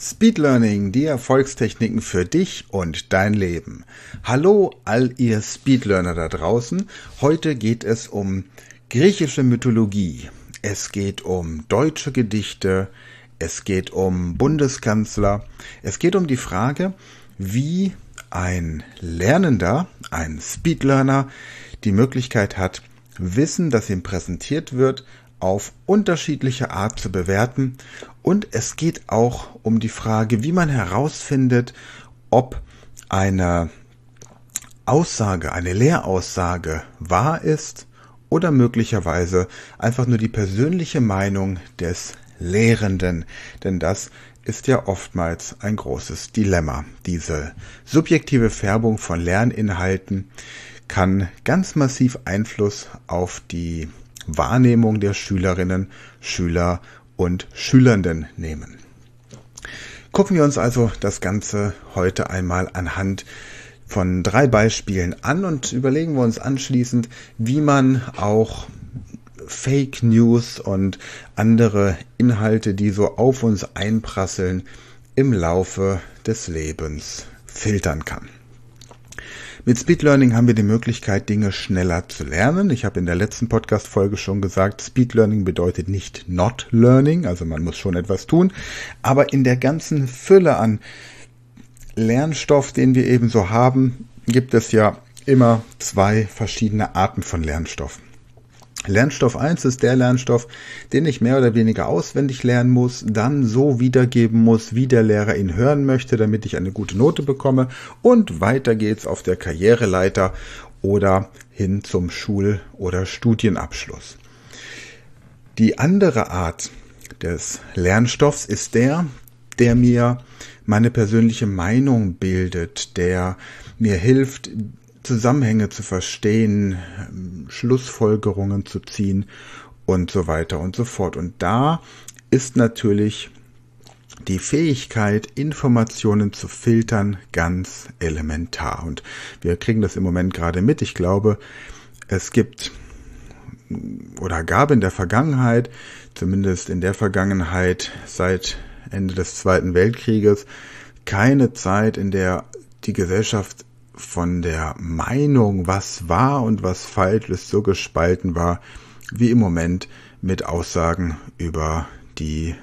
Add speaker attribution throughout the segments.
Speaker 1: Speed Learning, die Erfolgstechniken für dich und dein Leben. Hallo all ihr Speedlearner da draußen. Heute geht es um griechische Mythologie. Es geht um deutsche Gedichte. Es geht um Bundeskanzler. Es geht um die Frage, wie ein Lernender, ein Speedlearner, die Möglichkeit hat, Wissen, das ihm präsentiert wird, auf unterschiedliche Art zu bewerten. Und es geht auch um die Frage, wie man herausfindet, ob eine Aussage, eine Lehraussage wahr ist oder möglicherweise einfach nur die persönliche Meinung des Lehrenden. Denn das ist ja oftmals ein großes Dilemma. Diese subjektive Färbung von Lerninhalten kann ganz massiv Einfluss auf die Wahrnehmung der Schülerinnen, Schüler und Schülerinnen nehmen. Gucken wir uns also das Ganze heute einmal anhand von 3 Beispielen an und überlegen wir uns anschließend, wie man auch Fake News und andere Inhalte, die so auf uns einprasseln, im Laufe des Lebens filtern kann. Mit Speed Learning haben wir die Möglichkeit, Dinge schneller zu lernen. Ich habe in der letzten Podcast-Folge schon gesagt, Speed Learning bedeutet nicht Not Learning, also man muss schon etwas tun. Aber in der ganzen Fülle an Lernstoff, den wir eben so haben, gibt es ja immer 2 verschiedene Arten von Lernstoff. Lernstoff 1 ist der Lernstoff, den ich mehr oder weniger auswendig lernen muss, dann so wiedergeben muss, wie der Lehrer ihn hören möchte, damit ich eine gute Note bekomme. Und weiter geht's auf der Karriereleiter oder hin zum Schul- oder Studienabschluss. Die andere Art des Lernstoffs ist der mir meine persönliche Meinung bildet, der mir hilft, Zusammenhänge zu verstehen, Schlussfolgerungen zu ziehen und so weiter und so fort. Und da ist natürlich die Fähigkeit, Informationen zu filtern, ganz elementar. Und wir kriegen das im Moment gerade mit. Ich glaube, es gibt oder gab in der Vergangenheit, zumindest in der Vergangenheit seit Ende des Zweiten Weltkrieges, keine Zeit, in der die Gesellschaft von der Meinung, was wahr und was falsch ist, so gespalten war, wie im Moment mit Aussagen über die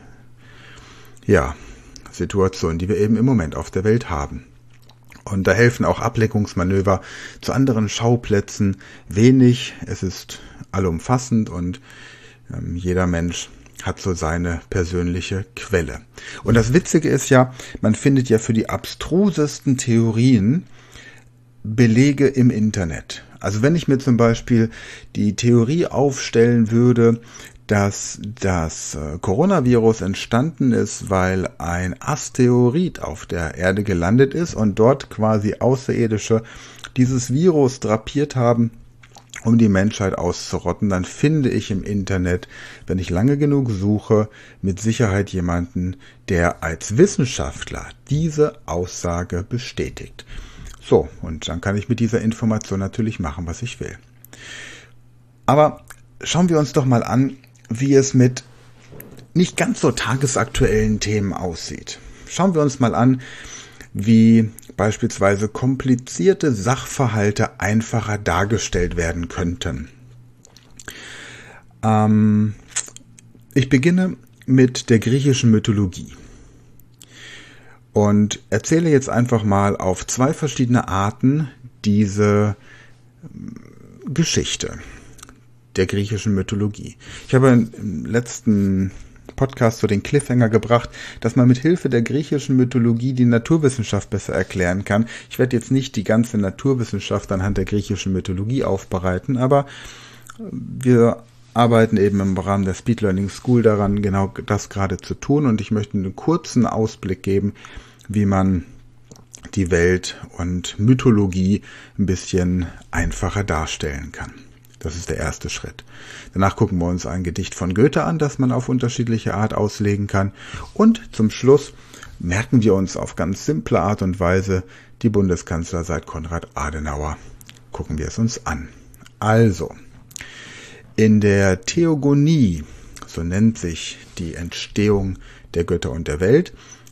Speaker 1: Situation, die wir eben im Moment auf der Welt haben. Und da helfen auch Ablenkungsmanöver zu anderen Schauplätzen wenig. Es ist allumfassend und jeder Mensch hat so seine persönliche Quelle. Und das Witzige ist ja, man findet ja für die abstrusesten Theorien Belege im Internet. Also wenn ich mir zum Beispiel die Theorie aufstellen würde, dass das Coronavirus entstanden ist, weil ein Asteroid auf der Erde gelandet ist und dort quasi Außerirdische dieses Virus drapiert haben, um die Menschheit auszurotten, dann finde ich im Internet, wenn ich lange genug suche, mit Sicherheit jemanden, der als Wissenschaftler diese Aussage bestätigt. So, und dann kann ich mit dieser Information natürlich machen, was ich will. Aber schauen wir uns doch mal an, wie es mit nicht ganz so tagesaktuellen Themen aussieht. Schauen wir uns mal an, wie beispielsweise komplizierte Sachverhalte einfacher dargestellt werden könnten. Ich beginne mit der griechischen Mythologie. Und erzähle jetzt einfach mal auf 2 verschiedene Arten diese Geschichte der griechischen Mythologie. Ich habe im letzten Podcast so den Cliffhanger gebracht, dass man mit Hilfe der griechischen Mythologie die Naturwissenschaft besser erklären kann. Ich werde jetzt nicht die ganze Naturwissenschaft anhand der griechischen Mythologie aufbereiten, aber wir arbeiten eben im Rahmen der Speed Learning School daran, genau das gerade zu tun. Und ich möchte einen kurzen Ausblick geben, wie man die Welt und Mythologie ein bisschen einfacher darstellen kann. Das ist der erste Schritt. Danach gucken wir uns ein Gedicht von Goethe an, das man auf unterschiedliche Art auslegen kann. Und zum Schluss merken wir uns auf ganz simple Art und Weise die Bundeskanzler seit Konrad Adenauer. Gucken wir es uns an. Also, in der Theogonie, so nennt sich die Entstehung der Götter und der Welt,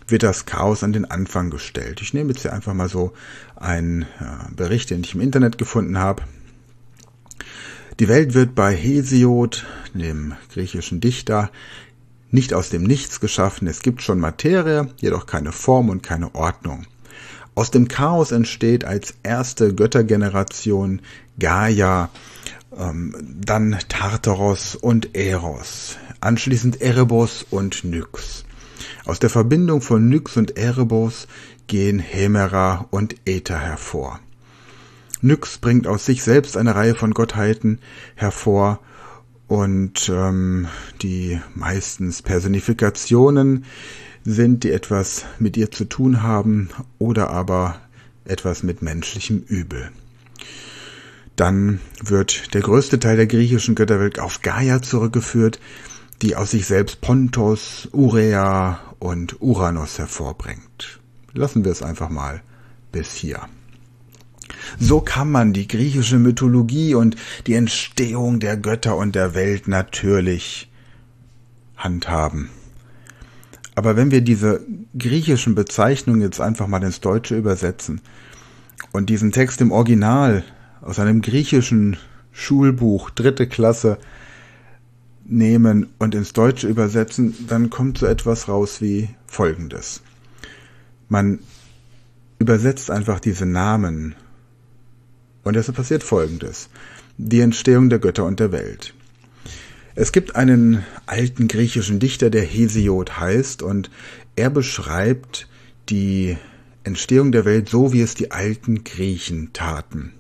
Speaker 1: wird das Chaos an den Anfang gestellt. Ich nehme jetzt hier einfach mal so einen Bericht, den ich im Internet gefunden habe. Die Welt wird bei Hesiod, dem griechischen Dichter, nicht aus dem Nichts geschaffen. Es gibt schon Materie, jedoch keine Form und keine Ordnung. Aus dem Chaos entsteht als erste Göttergeneration Gaia, dann Tartaros und Eros, anschließend Erebos und Nyx. Aus der Verbindung von Nyx und Erebos gehen Hemera und Äther hervor. Nyx bringt aus sich selbst eine Reihe von Gottheiten hervor und die meistens Personifikationen sind, die etwas mit ihr zu tun haben oder aber etwas mit menschlichem Übel. Dann wird der größte Teil der griechischen Götterwelt auf Gaia zurückgeführt, die aus sich selbst Pontos, Urea und Uranus hervorbringt. Lassen wir es einfach mal bis hier. So kann man die griechische Mythologie und die Entstehung der Götter und der Welt natürlich handhaben. Aber wenn wir diese griechischen Bezeichnungen jetzt einfach mal ins Deutsche übersetzen und diesen Text im Original aus einem griechischen Schulbuch, 3. Klasse, nehmen und ins Deutsche übersetzen, dann kommt so etwas raus wie Folgendes. Man übersetzt einfach diese Namen und es passiert Folgendes. Die Entstehung der Götter und der Welt. Es gibt einen alten griechischen Dichter, der Hesiod heißt, und er beschreibt die Entstehung der Welt so, wie es die alten Griechen taten.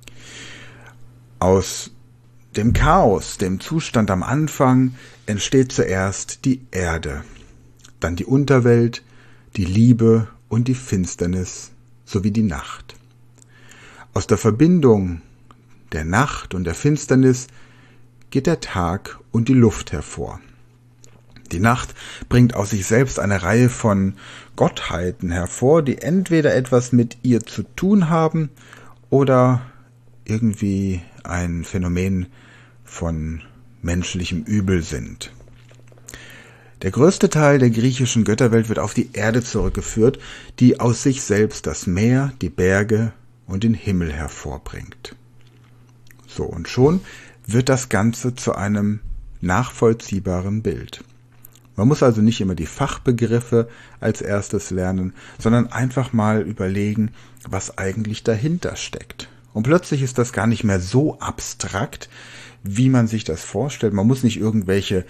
Speaker 1: Aus dem Chaos, dem Zustand am Anfang, entsteht zuerst die Erde, dann die Unterwelt, die Liebe und die Finsternis sowie die Nacht. Aus der Verbindung der Nacht und der Finsternis geht der Tag und die Luft hervor. Die Nacht bringt aus sich selbst eine Reihe von Gottheiten hervor, die entweder etwas mit ihr zu tun haben oder irgendwie ein Phänomen von menschlichem Übel sind. Der größte Teil der griechischen Götterwelt wird auf die Erde zurückgeführt, die aus sich selbst das Meer, die Berge und den Himmel hervorbringt. So, und schon wird das Ganze zu einem nachvollziehbaren Bild. Man muss also nicht immer die Fachbegriffe als erstes lernen, sondern einfach mal überlegen, was eigentlich dahinter steckt. Und plötzlich ist das gar nicht mehr so abstrakt, wie man sich das vorstellt. Man muss nicht irgendwelche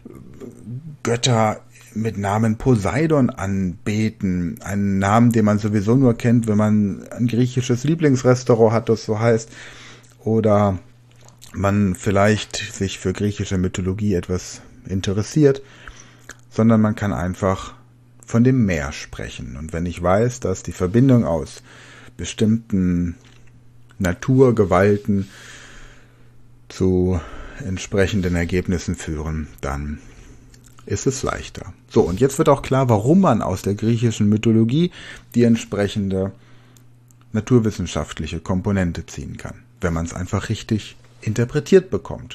Speaker 1: Götter mit Namen Poseidon anbeten. Einen Namen, den man sowieso nur kennt, wenn man ein griechisches Lieblingsrestaurant hat, das so heißt. Oder man vielleicht sich für griechische Mythologie etwas interessiert. Sondern man kann einfach von dem Meer sprechen. Und wenn ich weiß, dass die Verbindung aus bestimmten Naturgewalten zu entsprechenden Ergebnissen führen, dann ist es leichter. So, und jetzt wird auch klar, warum man aus der griechischen Mythologie die entsprechende naturwissenschaftliche Komponente ziehen kann, wenn man es einfach richtig interpretiert bekommt.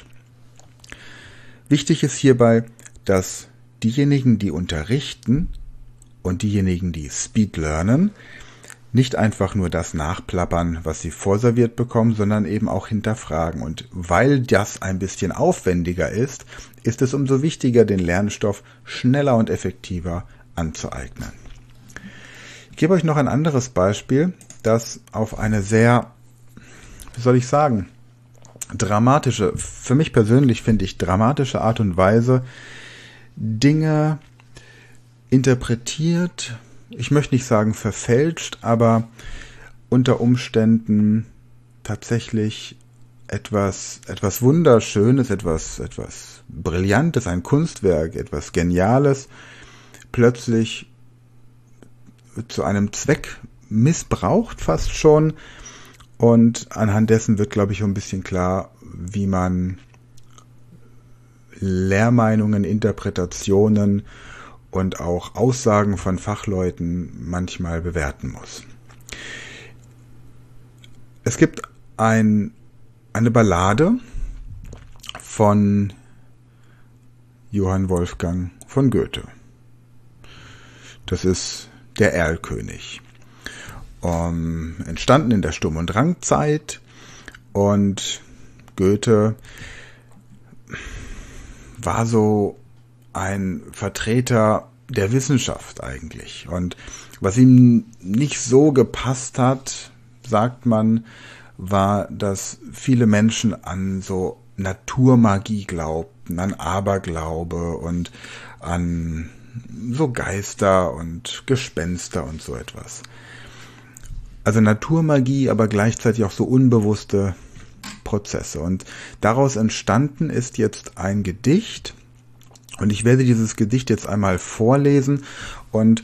Speaker 1: Wichtig ist hierbei, dass diejenigen, die unterrichten und diejenigen, die Speed lernen, nicht einfach nur das nachplappern, was sie vorserviert bekommen, sondern eben auch hinterfragen. Und weil das ein bisschen aufwendiger ist, ist es umso wichtiger, den Lernstoff schneller und effektiver anzueignen. Ich gebe euch noch ein anderes Beispiel, das auf eine sehr, wie soll ich sagen, dramatische, für mich persönlich finde ich dramatische Art und Weise Dinge interpretiert, ich möchte nicht sagen verfälscht, aber unter Umständen tatsächlich etwas Wunderschönes, etwas Brillantes, ein Kunstwerk, etwas Geniales, plötzlich zu einem Zweck missbraucht fast schon. Und anhand dessen wird, glaube ich, ein bisschen klar, wie man Lehrmeinungen, Interpretationen und auch Aussagen von Fachleuten manchmal bewerten muss. Es gibt eine Ballade von Johann Wolfgang von Goethe. Das ist der Erlkönig. Entstanden in der Sturm- und Drangzeit, und Goethe war so ein Vertreter der Wissenschaft eigentlich. Und was ihm nicht so gepasst hat, sagt man, war, dass viele Menschen an so Naturmagie glaubten, an Aberglaube und an so Geister und Gespenster und so etwas. Also Naturmagie, aber gleichzeitig auch so unbewusste Prozesse. Und daraus entstanden ist jetzt ein Gedicht. Und ich werde dieses Gedicht jetzt einmal vorlesen. Und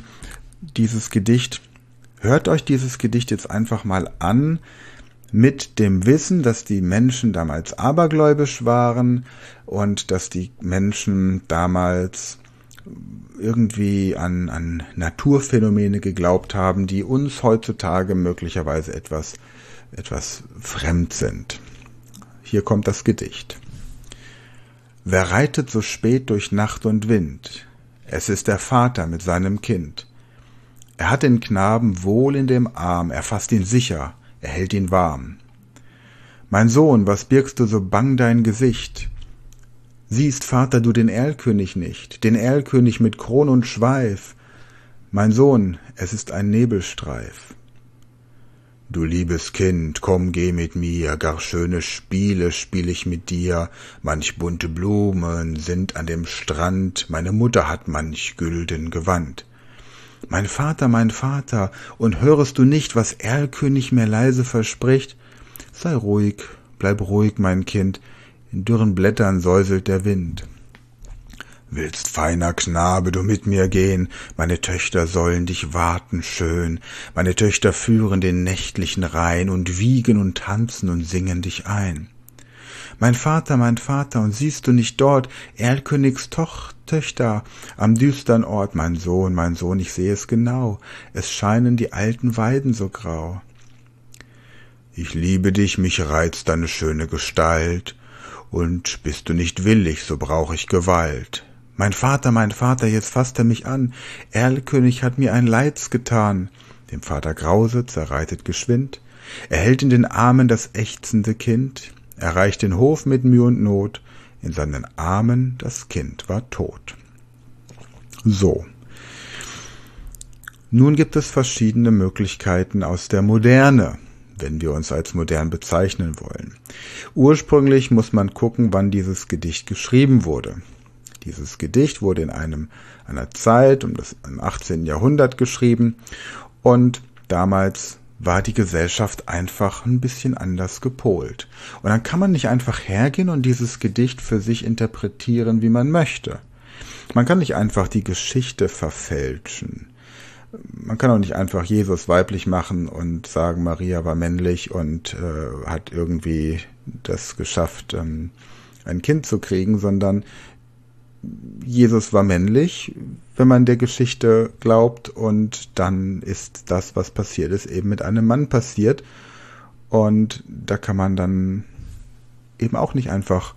Speaker 1: hört euch dieses Gedicht jetzt einfach mal an, mit dem Wissen, dass die Menschen damals abergläubisch waren und dass die Menschen damals irgendwie an Naturphänomene geglaubt haben, die uns heutzutage möglicherweise etwas fremd sind. Hier kommt das Gedicht. Wer reitet so spät durch Nacht und Wind? Es ist der Vater mit seinem Kind. Er hat den Knaben wohl in dem Arm, er fasst ihn sicher, er hält ihn warm. Mein Sohn, was birgst du so bang dein Gesicht? Siehst, Vater, du den Erlkönig nicht, den Erlkönig mit Kron und Schweif? Mein Sohn, es ist ein Nebelstreif. Du liebes Kind, komm, geh mit mir, gar schöne Spiele spiel ich mit dir, manch bunte Blumen sind an dem Strand, meine Mutter hat manch gülden Gewand. Mein Vater, und hörest du nicht, was Erlkönig mir leise verspricht? Sei ruhig, bleib ruhig, mein Kind, in dürren Blättern säuselt der Wind. Willst, feiner Knabe, du mit mir gehen? Meine Töchter sollen dich warten schön. Meine Töchter führen den nächtlichen Rhein und wiegen und tanzen und singen dich ein. Mein Vater, und siehst du nicht dort Erlkönigs Töchter am düstern Ort? Mein Sohn, ich sehe es genau, es scheinen die alten Weiden so grau. Ich liebe dich, mich reizt deine schöne Gestalt, und bist du nicht willig, so brauch ich Gewalt. Mein Vater, jetzt fasst er mich an, Erlkönig hat mir ein Leids getan. Dem Vater grauset, er reitet geschwind, er hält in den Armen das ächzende Kind, erreicht den Hof mit Mühe und Not, in seinen Armen das Kind war tot. So. Nun gibt es verschiedene Möglichkeiten aus der Moderne, wenn wir uns als modern bezeichnen wollen. Ursprünglich muss man gucken, wann dieses Gedicht geschrieben wurde. Dieses Gedicht wurde in einer Zeit im 18. Jahrhundert geschrieben, und damals war die Gesellschaft einfach ein bisschen anders gepolt. Und dann kann man nicht einfach hergehen und dieses Gedicht für sich interpretieren, wie man möchte. Man kann nicht einfach die Geschichte verfälschen. Man kann auch nicht einfach Jesus weiblich machen und sagen, Maria war männlich und hat irgendwie das geschafft, ein Kind zu kriegen, sondern Jesus war männlich, wenn man der Geschichte glaubt, und dann ist das, was passiert ist, eben mit einem Mann passiert. Und da kann man dann eben auch nicht einfach,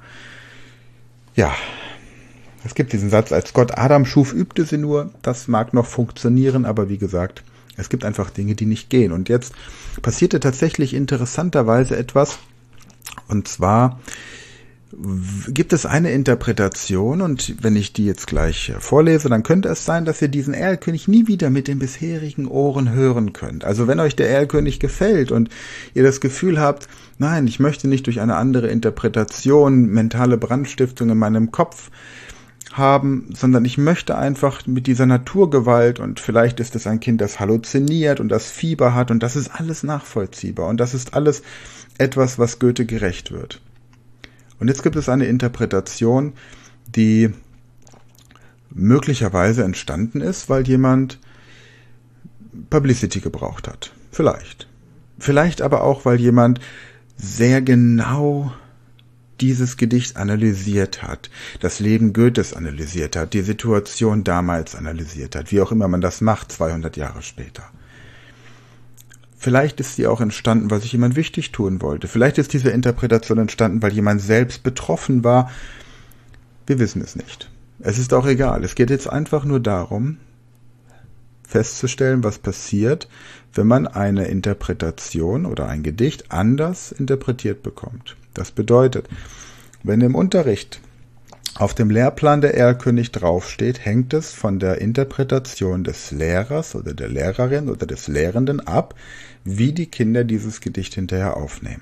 Speaker 1: es gibt diesen Satz, als Gott Adam schuf, übte sie nur. Das mag noch funktionieren, aber wie gesagt, es gibt einfach Dinge, die nicht gehen. Und jetzt passierte tatsächlich interessanterweise etwas, und zwar gibt es eine Interpretation, und wenn ich die jetzt gleich vorlese, dann könnte es sein, dass ihr diesen Erlkönig nie wieder mit den bisherigen Ohren hören könnt. Also wenn euch der Erlkönig gefällt und ihr das Gefühl habt, nein, ich möchte nicht durch eine andere Interpretation mentale Brandstiftung in meinem Kopf haben, sondern ich möchte einfach mit dieser Naturgewalt, und vielleicht ist es ein Kind, das halluziniert und das Fieber hat, und das ist alles nachvollziehbar, und das ist alles etwas, was Goethe gerecht wird. Und jetzt gibt es eine Interpretation, die möglicherweise entstanden ist, weil jemand Publicity gebraucht hat. Vielleicht. Vielleicht aber auch, weil jemand sehr genau dieses Gedicht analysiert hat, das Leben Goethes analysiert hat, die Situation damals analysiert hat, wie auch immer man das macht, 200 Jahre später. Vielleicht ist sie auch entstanden, weil sich jemand wichtig tun wollte. Vielleicht ist diese Interpretation entstanden, weil jemand selbst betroffen war. Wir wissen es nicht. Es ist auch egal. Es geht jetzt einfach nur darum, festzustellen, was passiert, wenn man eine Interpretation oder ein Gedicht anders interpretiert bekommt. Das bedeutet, wenn im Unterricht auf dem Lehrplan der Erlkönig draufsteht, hängt es von der Interpretation des Lehrers oder der Lehrerin oder des Lehrenden ab, wie die Kinder dieses Gedicht hinterher aufnehmen.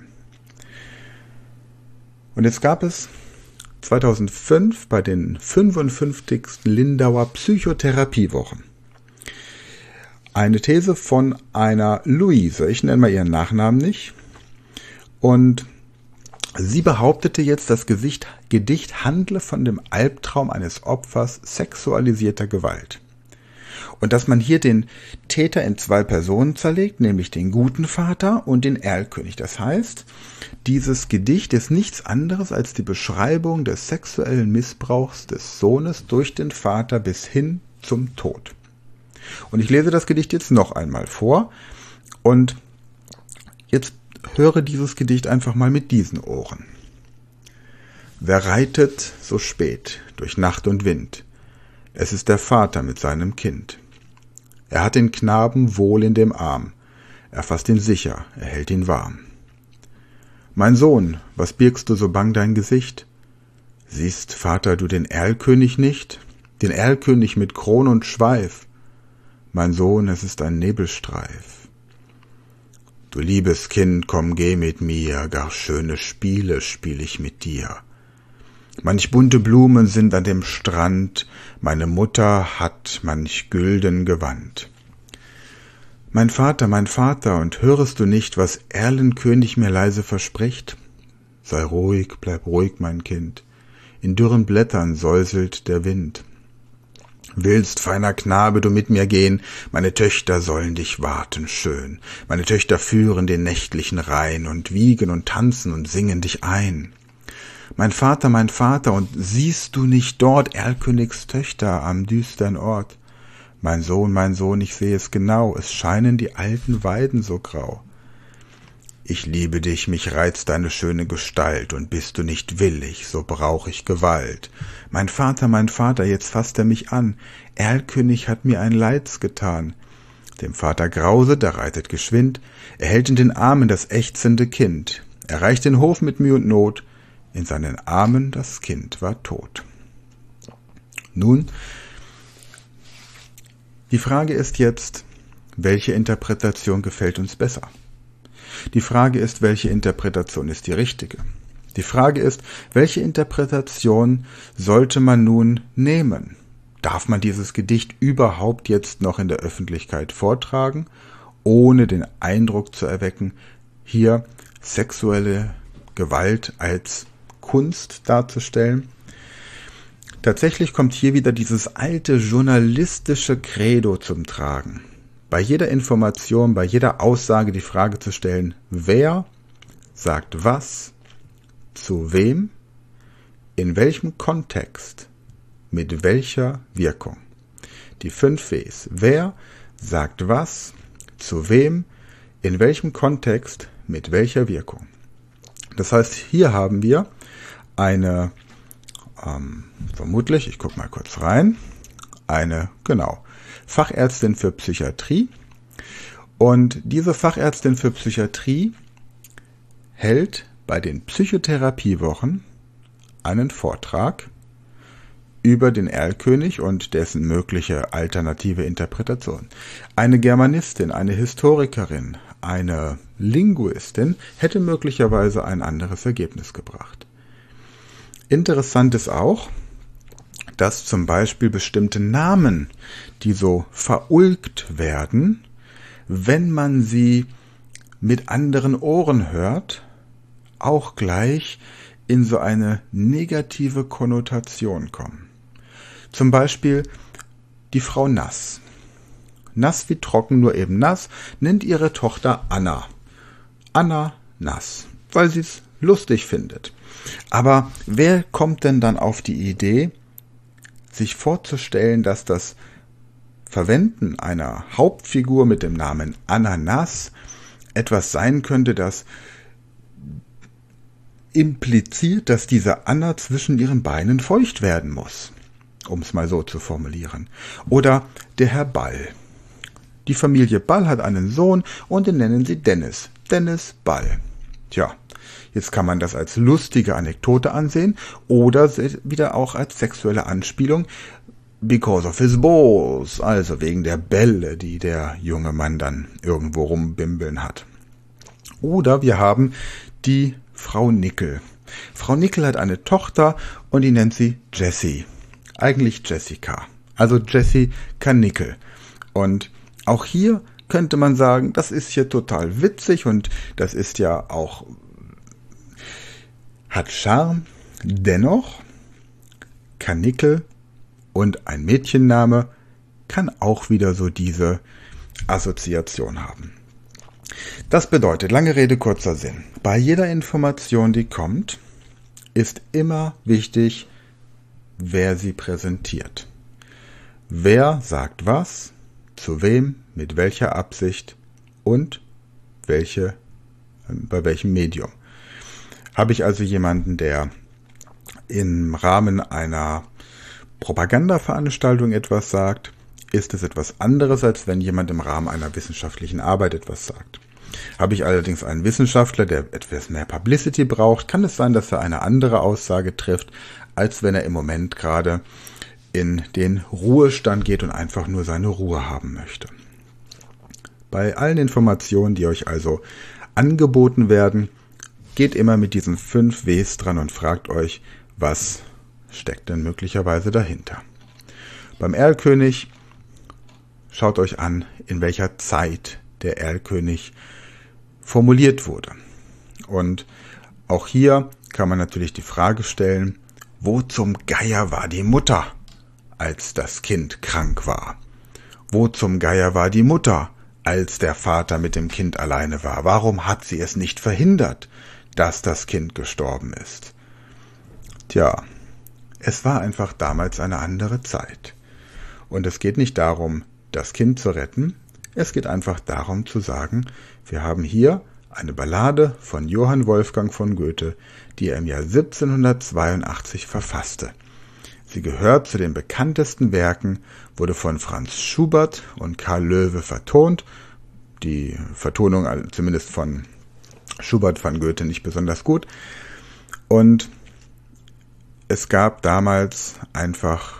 Speaker 1: Und jetzt gab es 2005 bei den 55. Lindauer Psychotherapiewochen eine These von einer Luise, ich nenne mal ihren Nachnamen nicht, und sie behauptete jetzt, das Gedicht handle von dem Albtraum eines Opfers sexualisierter Gewalt. Und dass man hier den Täter in zwei Personen zerlegt, nämlich den guten Vater und den Erlkönig. Das heißt, dieses Gedicht ist nichts anderes als die Beschreibung des sexuellen Missbrauchs des Sohnes durch den Vater bis hin zum Tod. Und ich lese das Gedicht jetzt noch einmal vor und jetzt höre dieses Gedicht einfach mal mit diesen Ohren. Wer reitet so spät durch Nacht und Wind? Es ist der Vater mit seinem Kind. Er hat den Knaben wohl in dem Arm. Er fasst ihn sicher, er hält ihn warm. Mein Sohn, was birgst du so bang dein Gesicht? Siehst, Vater, du den Erlkönig nicht? Den Erlkönig mit Kron und Schweif? Mein Sohn, es ist ein Nebelstreif. Du liebes Kind, komm, geh mit mir, gar schöne Spiele spiel ich mit dir. Manch bunte Blumen sind an dem Strand, meine Mutter hat manch gülden Gewand. Mein Vater, und hörest du nicht, was Erlenkönig mir leise verspricht? Sei ruhig, bleib ruhig, mein Kind, in dürren Blättern säuselt der Wind. Willst, feiner Knabe, du mit mir gehen, meine Töchter sollen dich warten schön, meine Töchter führen den nächtlichen Rhein und wiegen und tanzen und singen dich ein. Mein Vater, und siehst du nicht dort Erlkönigs Töchter am düstern Ort? Mein Sohn, ich seh es genau, es scheinen die alten Weiden so grau. Ich liebe dich, mich reizt deine schöne Gestalt, und bist du nicht willig, so brauch ich Gewalt. Mein Vater, jetzt fasst er mich an, Erlkönig hat mir ein Leids getan. Dem Vater grauset, er reitet geschwind, er hält in den Armen das ächzende Kind, er reicht den Hof mit Mühe und Not, in seinen Armen das Kind war tot. Nun, die Frage ist jetzt, welche Interpretation gefällt uns besser? Die Frage ist, welche Interpretation ist die richtige? Die Frage ist, welche Interpretation sollte man nun nehmen? Darf man dieses Gedicht überhaupt jetzt noch in der Öffentlichkeit vortragen, ohne den Eindruck zu erwecken, hier sexuelle Gewalt als Kunst darzustellen? Tatsächlich kommt hier wieder dieses alte journalistische Credo zum Tragen. Bei jeder Information, bei jeder Aussage die Frage zu stellen, wer sagt was, zu wem, in welchem Kontext, mit welcher Wirkung. Die 5 Ws. Wer sagt was, zu wem, in welchem Kontext, mit welcher Wirkung. Das heißt, hier haben wir eine, vermutlich, ich gucke mal kurz rein, eine, Fachärztin für Psychiatrie. Und diese Fachärztin für Psychiatrie hält bei den Psychotherapiewochen einen Vortrag über den Erlkönig und dessen mögliche alternative Interpretation. Eine Germanistin, eine Historikerin, eine Linguistin hätte möglicherweise ein anderes Ergebnis gebracht. Interessant ist auch, dass zum Beispiel bestimmte Namen, die so verulgt werden, wenn man sie mit anderen Ohren hört, auch gleich in so eine negative Konnotation kommen. Zum Beispiel die Frau Nass. Nass wie trocken, nur eben nass, nennt ihre Tochter Anna. Anna Nass, weil sie es lustig findet. Aber wer kommt denn dann auf die Idee, sich vorzustellen, dass das Verwenden einer Hauptfigur mit dem Namen Ananas etwas sein könnte, das impliziert, dass diese Anna zwischen ihren Beinen feucht werden muss, um es mal so zu formulieren. Oder der Herr Ball. Die Familie Ball hat einen Sohn und den nennen sie Dennis. Dennis Ball. Tja, jetzt kann man das als lustige Anekdote ansehen oder wieder auch als sexuelle Anspielung. Because of his balls, also wegen der Bälle, die der junge Mann dann irgendwo rumbimbeln hat. Oder wir haben die Frau Nickel. Frau Nickel hat eine Tochter und die nennt sie Jessie. Eigentlich Jessica. Also Jessica Nickel. Und auch hier könnte man sagen, das ist hier total witzig und das ist ja auch, hat Charme. Dennoch kann Nickel und ein Mädchenname kann auch wieder so diese Assoziation haben. Das bedeutet, lange Rede, kurzer Sinn. Bei jeder Information, die kommt, ist immer wichtig, wer sie präsentiert. Wer sagt was, zu wem, mit welcher Absicht und bei welchem Medium. Habe ich also jemanden, der im Rahmen einer Propagandaveranstaltung etwas sagt, ist es etwas anderes, als wenn jemand im Rahmen einer wissenschaftlichen Arbeit etwas sagt. Habe ich allerdings einen Wissenschaftler, der etwas mehr Publicity braucht, kann es sein, dass er eine andere Aussage trifft, als wenn er im Moment gerade in den Ruhestand geht und einfach nur seine Ruhe haben möchte. Bei allen Informationen, die euch also angeboten werden, geht immer mit diesen 5 Ws dran und fragt euch, was steckt denn möglicherweise dahinter. Beim Erlkönig schaut euch an, in welcher Zeit der Erlkönig formuliert wurde. Und auch hier kann man natürlich die Frage stellen, wo zum Geier war die Mutter, als das Kind krank war? Wo zum Geier war die Mutter, als der Vater mit dem Kind alleine war? Warum hat sie es nicht verhindert, dass das Kind gestorben ist? Tja, es war einfach damals eine andere Zeit. Und es geht nicht darum, das Kind zu retten, es geht einfach darum zu sagen, wir haben hier eine Ballade von Johann Wolfgang von Goethe, die er im Jahr 1782 verfasste. Sie gehört zu den bekanntesten Werken, wurde von Franz Schubert und Karl Löwe vertont. Die Vertonung, zumindest von Schubert, fand Goethe nicht besonders gut. Und es gab damals einfach,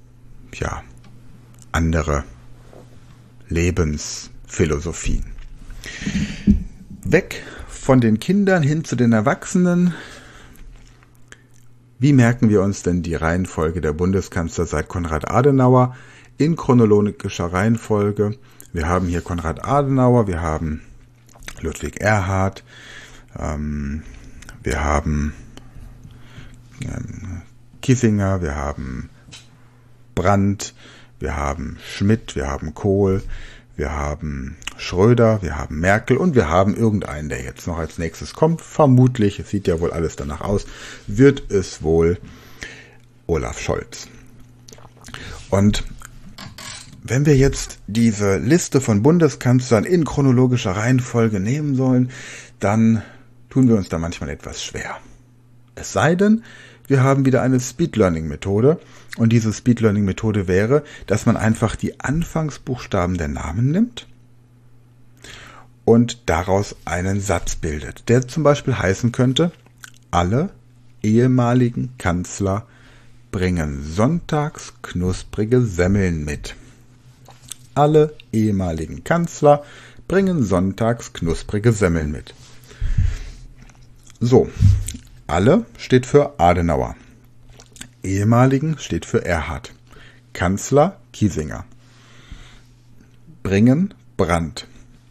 Speaker 1: andere Lebensphilosophien. Weg von den Kindern hin zu den Erwachsenen. Wie merken wir uns denn die Reihenfolge der Bundeskanzler seit Konrad Adenauer in chronologischer Reihenfolge? Wir haben hier Konrad Adenauer, wir haben Ludwig Erhard, wir haben Kissinger, wir haben Brandt, wir haben Schmidt, wir haben Kohl, wir haben Schröder, wir haben Merkel und wir haben irgendeinen, der jetzt noch als nächstes kommt. Vermutlich, es sieht ja wohl alles danach aus, wird es wohl Olaf Scholz. Und wenn wir jetzt diese Liste von Bundeskanzlern in chronologischer Reihenfolge nehmen sollen, dann tun wir uns da manchmal etwas schwer. Es sei denn, wir haben wieder eine Speed-Learning-Methode. Und diese Speed-Learning-Methode wäre, dass man einfach die Anfangsbuchstaben der Namen nimmt und daraus einen Satz bildet, der zum Beispiel heißen könnte, alle ehemaligen Kanzler bringen sonntags knusprige Semmeln mit. Alle ehemaligen Kanzler bringen sonntags knusprige Semmeln mit. So, alle steht für Adenauer. Ehemaligen steht für Erhard. Kanzler Kiesinger. Bringen Brandt.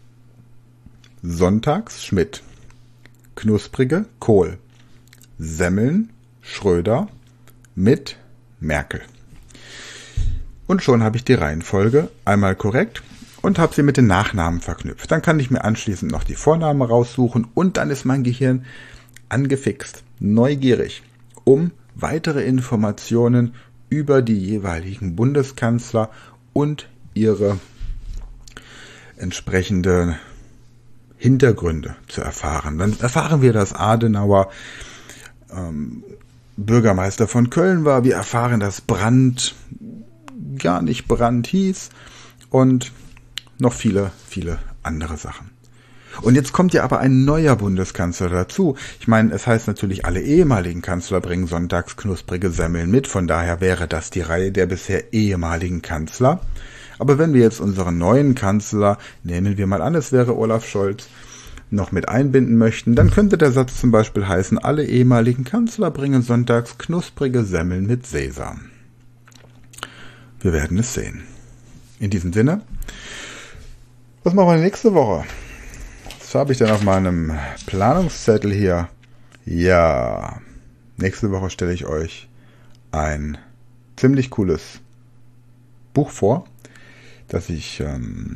Speaker 1: Sonntags Schmidt. Knusprige Kohl. Semmeln Schröder. Mit Merkel. Und schon habe ich die Reihenfolge einmal korrekt und habe sie mit den Nachnamen verknüpft. Dann kann ich mir anschließend noch die Vornamen raussuchen und dann ist mein Gehirn angefixt, neugierig, um weitere Informationen über die jeweiligen Bundeskanzler und ihre entsprechenden Hintergründe zu erfahren. Dann erfahren wir, dass Adenauer Bürgermeister von Köln war. Wir erfahren, dass Brandt gar nicht Brandt hieß und noch viele, viele andere Sachen. Und jetzt kommt ja aber ein neuer Bundeskanzler dazu. Ich meine, es heißt natürlich, alle ehemaligen Kanzler bringen sonntags knusprige Semmeln mit. Von daher wäre das die Reihe der bisher ehemaligen Kanzler. Aber wenn wir jetzt unseren neuen Kanzler, nehmen wir mal an, es wäre Olaf Scholz, noch mit einbinden möchten, dann könnte der Satz zum Beispiel heißen, alle ehemaligen Kanzler bringen sonntags knusprige Semmeln mit Sesam. Wir werden es sehen. In diesem Sinne, was machen wir nächste Woche? Was habe ich denn auf meinem Planungszettel hier? Ja, nächste Woche stelle ich euch ein ziemlich cooles Buch vor, das ich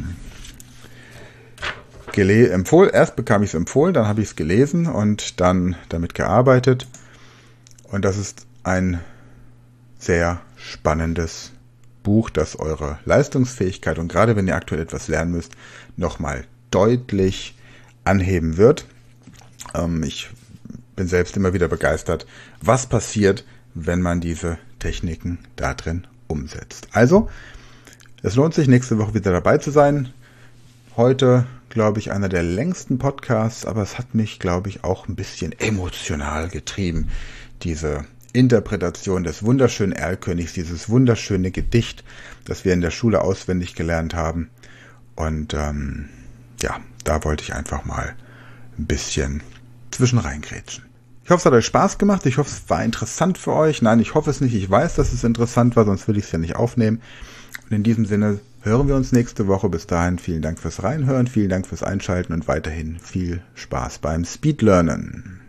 Speaker 1: erst bekam ich es empfohlen, dann habe ich es gelesen und dann damit gearbeitet. Und das ist ein sehr spannendes Buch, das eure Leistungsfähigkeit und gerade wenn ihr aktuell etwas lernen müsst, nochmal deutlich anheben wird. Ich bin selbst immer wieder begeistert, was passiert, wenn man diese Techniken da drin umsetzt. Also, es lohnt sich, nächste Woche wieder dabei zu sein. Heute, glaube ich, einer der längsten Podcasts, aber es hat mich, glaube ich, auch ein bisschen emotional getrieben. Diese Interpretation des wunderschönen Erlkönigs, dieses wunderschöne Gedicht, das wir in der Schule auswendig gelernt haben. Und da wollte ich einfach mal ein bisschen zwischen reingrätschen. Ich hoffe, es hat euch Spaß gemacht. Ich hoffe, es war interessant für euch. Nein, ich hoffe es nicht. Ich weiß, dass es interessant war, sonst würde ich es ja nicht aufnehmen. Und in diesem Sinne hören wir uns nächste Woche. Bis dahin vielen Dank fürs Reinhören, vielen Dank fürs Einschalten und weiterhin viel Spaß beim Speedlernen.